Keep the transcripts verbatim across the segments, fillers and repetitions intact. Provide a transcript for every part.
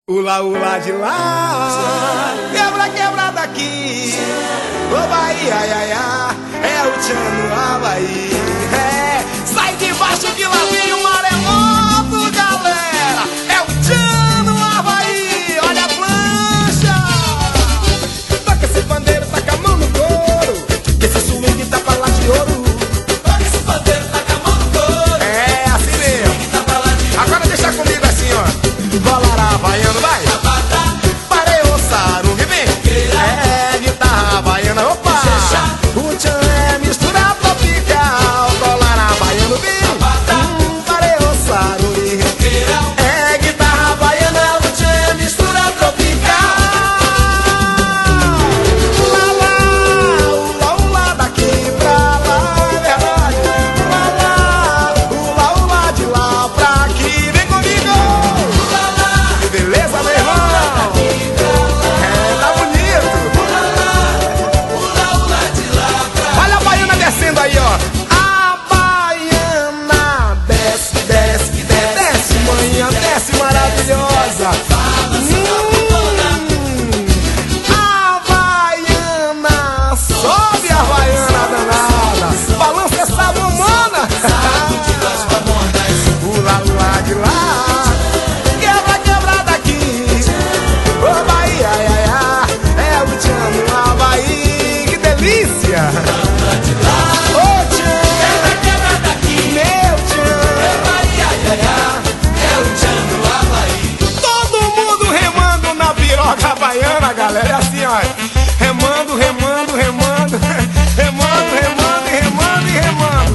Ula, ula de lá, quebra, quebra daqui. Ô Bahia, ai, ai, ai, é o tchan no Havaí. É, sai de baixo que lá vem o maremoto, galera. É o tchan no Havaí, olha a plancha. Toca esse pandeiro, taca a mão no couro, que esse swing tá pra lá de ouro. Toca esse pandeiro, taca a mão no couro. É, assim mesmo. Swing tá pra lá de ouro. Agora deixa comigo assim, ó. Bolará, havaiano, vai. Parei o sarungue, vem. É, guitarra havaiana, opa. O tchan é mistura tropical. Bolará, havaiano, vem. Hum, parei o sarungue. É, guitarra havaiana, o tchan é mistura tropical. Lá, lá, ula, ula, daqui pra lá, é verdade. Lá, lá, ula, ula, de lá pra aqui, vem comigo. Que beleza, meu irmão! É, tá bonito! Olha a baiana descendo aí, ó! A baiana desce, desce, desce, desce, manhã, desce maravilhosa! Hum, a baiana sobe, a baiana danada! Balança essa mamona! Ula, ula de lá! Quebra, quebra daqui. Ô Bahia, ai, ai, ai, é o tchan no Havaí. Que delícia. Ô tchan, Quebra, quebra daqui. meu tchan. Bahia, ai, ai, ai, é o tchan no Havaí. Todo mundo remando na piroca baiana, galera. É assim, ó. Remando, remando, remando. Remando, remando, remando e remando.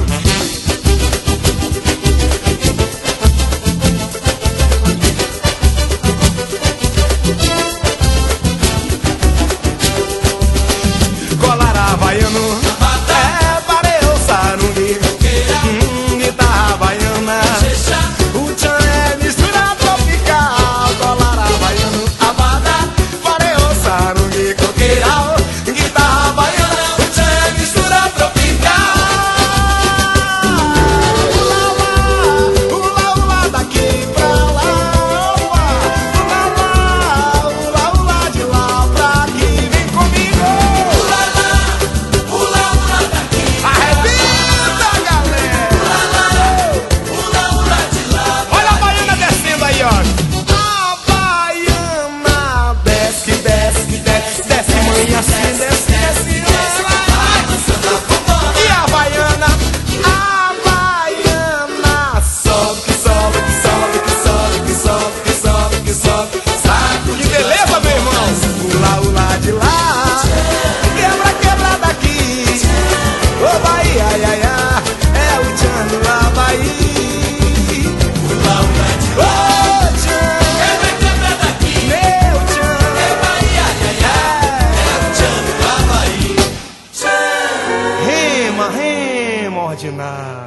Colará havaiano, é, parei o sarungue. Hum, guitarra havaiana, o tchan é mistura tropical. Colará havaiano, abada, parei o sarungue. Coqueiral, guitarra havaiana, o tchan é mistura tropical. Ula, ula, ula, ula, daqui pra lá, opa. Ula, ula, ula, ula, de lá pra aqui, vem comigo. Pula, pula daqui. Arrebenta, galera! Pula, pula de lá. Olha a baiana descendo aí, ó! A baiana desce, desce, desce, desce, mãe, assim, desce, desce, e a baiana, a baiana sobe, que sobe, que sobe, que sobe, que sobe, que sobe, que sobe, sabe? Que beleza, meu irmão! Ula, ula de lá, quebra, quebra daqui. Ô Bahia, ai, ai, ai, é o tchan no Havaí. Pula, pula de Ô lá. tchan, Quebra, quebra daqui. meu tchan, Bahia, ai, ai, ai, é o tchan no Havaí. Tchan. rema, rema ordinário.